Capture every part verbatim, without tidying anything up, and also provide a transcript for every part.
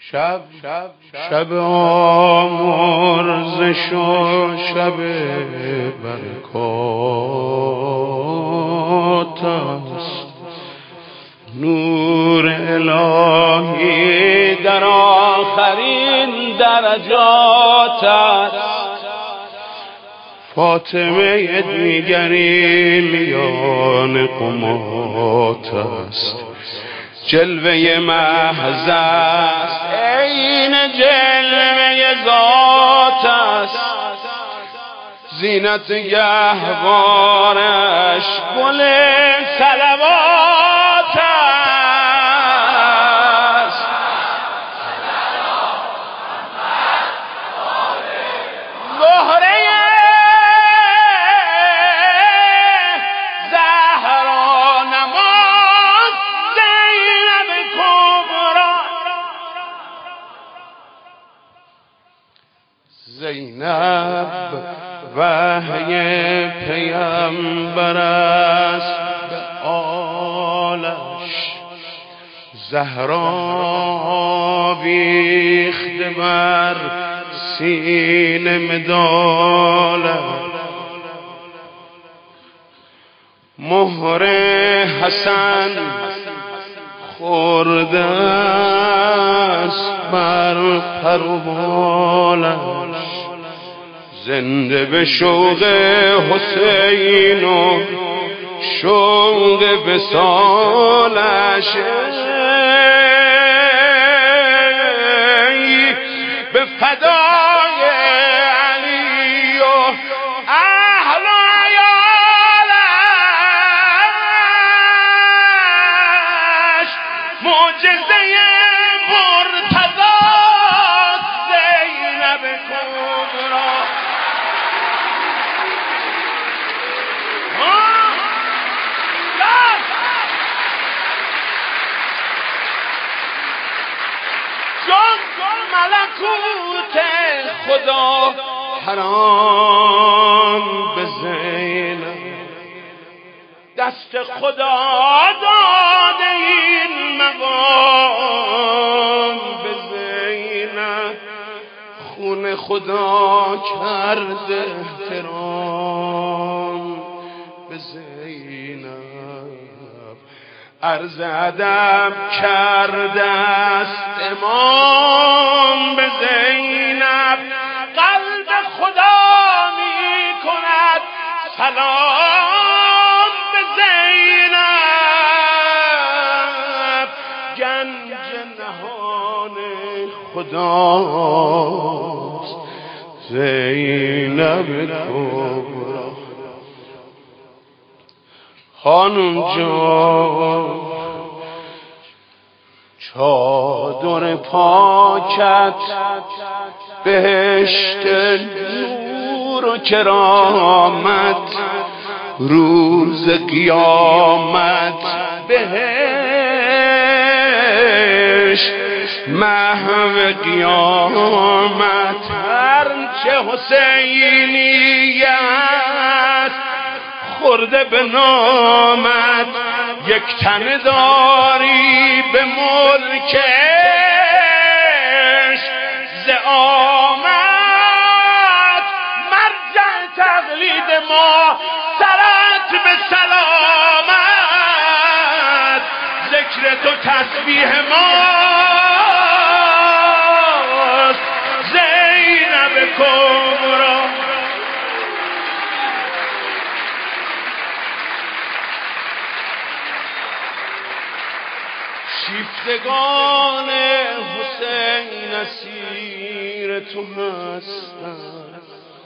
شب شب شب آمرزش و شب برکات است، نور الهی در آخرین درجات است. فاطمه دیگری میان قمات است، جلوه محض است عین جلوه ذات است. زینت گهوارش گل صلوات است. زهره زهرا نماز زینب کبرا. زینب وحی پیامبر است به آلش، زهرا بیخته بر سینه مدالش. مهر حسن خورده است بر پر و بالش، زنده به شوق حسین و شوق وصالش. به فدای علی و اهل عیالش، معجزه مرتضی زینب کبرا. جان ملکوت خدا حرام به زینب، دست خدا داده این مقام به زینب. خون خدا کرده احترام به زینب. عرض ادب کرده است امام به زینب. قلب خدا می کند سلام به زینب. گنج نهان خداست زینب کبرا. خانم جان چادر پاکت بهشت نور و کرامت، روز قیامت بهشت محو قیامت. هرچه حسینیت خورده به نامت، یک تن داری به ملکش ز آمد. مرجع تقلید ما سرت به سلامت، ذکر تو تسبیح ماست زینب کبرا. شیفتگان حسین اسیر تو هستند،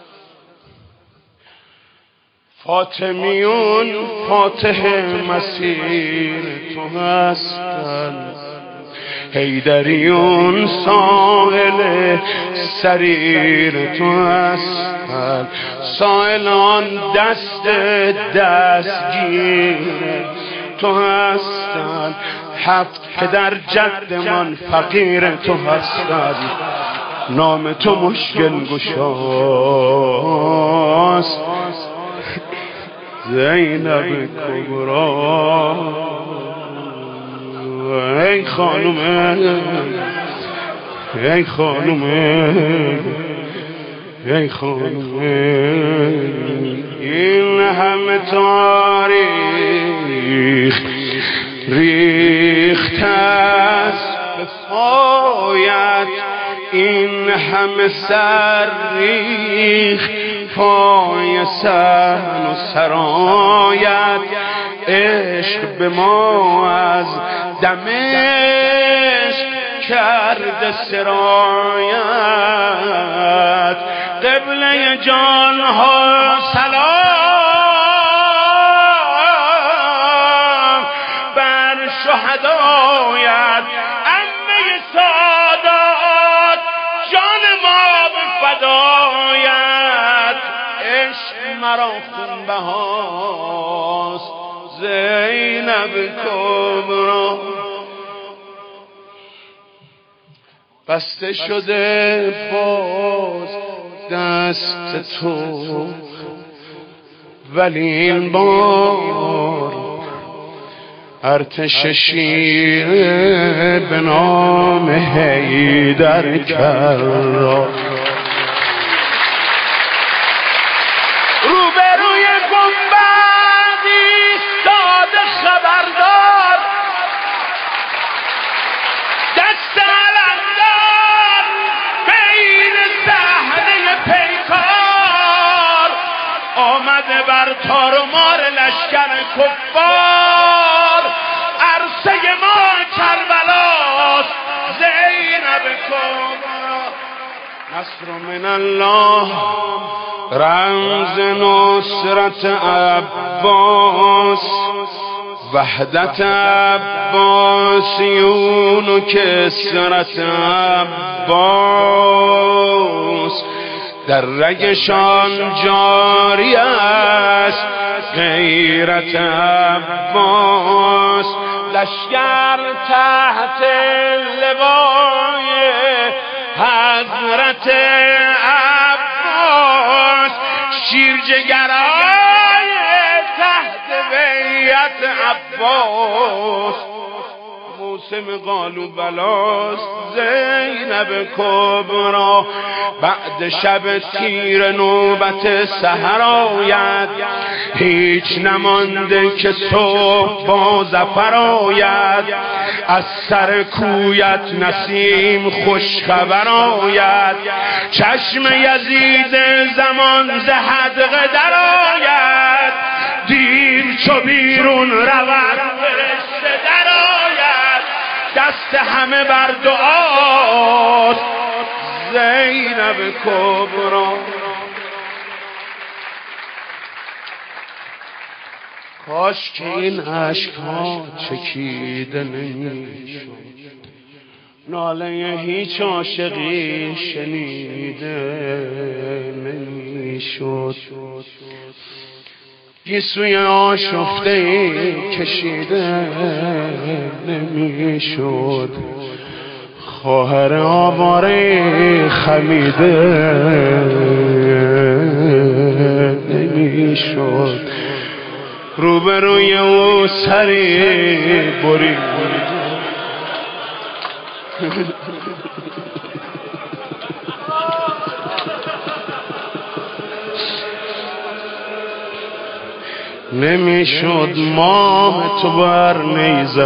فاطمیون فاتح مسیر تو هستند، حیدریون سائل سریر تو هستند، سائلان دست دستگیر تو هستند، هفت پدر جدمان فقیر تو هستند. نام تو مشکل گشاست زینب کبرا. ای خانم ای خانم ای خانم این همه تاریخ ریخت است به پایت، این همه سر ریخت پای سن و سرایت، عشق به ما از دمشق کرده سرایت، قبله جانها سلام بر شهدایت، عمه سادات جان ما به فدایت، عشق مرا خونبهاست زینب کبرا، بسته شده باز دست تو ولی این بار ارتش شیعه به نام حیدر کرد. روبروی گنبد ایستاده خبردار، دست علمدار بین صحنه پیکار، آمده بر تار و مار لشکر کفار، عرصه ما کربلاست زینب کبرا، نصر من الله رمز نصرت عباس، وحدت عباسیون و کسرت عباس، در رگشان جاری است غیرت عباس، لشکر تحت لوای حضرت عباس، شیرجگرای تحت بیعت عباس، موسم قالو بلاست زینب کبرا، بعد شب تیر نوبت سحر آید، هیچ نمانده که صبح با ظفر آید، از سر کویت نسیم خوش خبر آید، چشم یزید زمان ز حدقه در آید، دیر چو بیرون رود فرشته در آید، دست همه بر دعاست زینب کبرا. کاش که این عشقها چکیده نمیشد، ناله هیچ عاشقی شنیده نمیشد، گیسوی آشفته کشیده نمیشد، خواهر آواره خمیده نمیشد، روبروی او سری برید نمیشد، ماه تو بر نیزه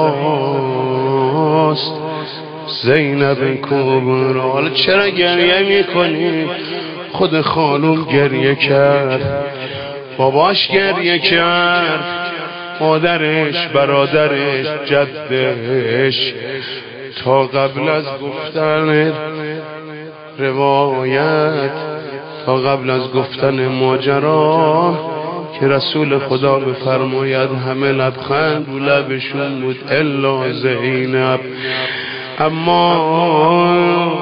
هاست زینب کبرا. حالا چرا گریه میکنی؟ خود خانوم گریه کرد، باباش گریه کرد، مادرش، برادرش، جدش، تا قبل از گفتن روایت، تا قبل از گفتن ماجرا که رسول خدا بفرماید همه لبخند و لبشون بود الا زینب. اما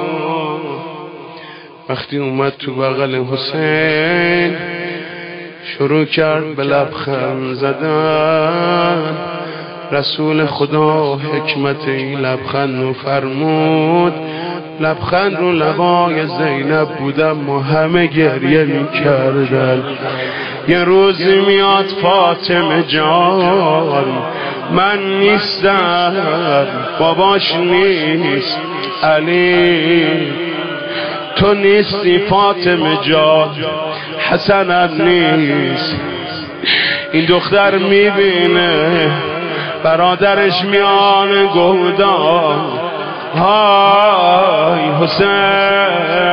وقتی اومد تو بغل حسین شروع کرد به لبخند زدن، رسول خدا حکمت این لبخند رو فرمود، لبخند رو لبای زینب بودم، ما همه گریه می کردن. یه روزی میاد فاطمه جان من نیستم، باباش نیست، علی تو نیستی فاطمه جان، حسنت نیست. این دختر میبینه برادرش میان گودان، های حسین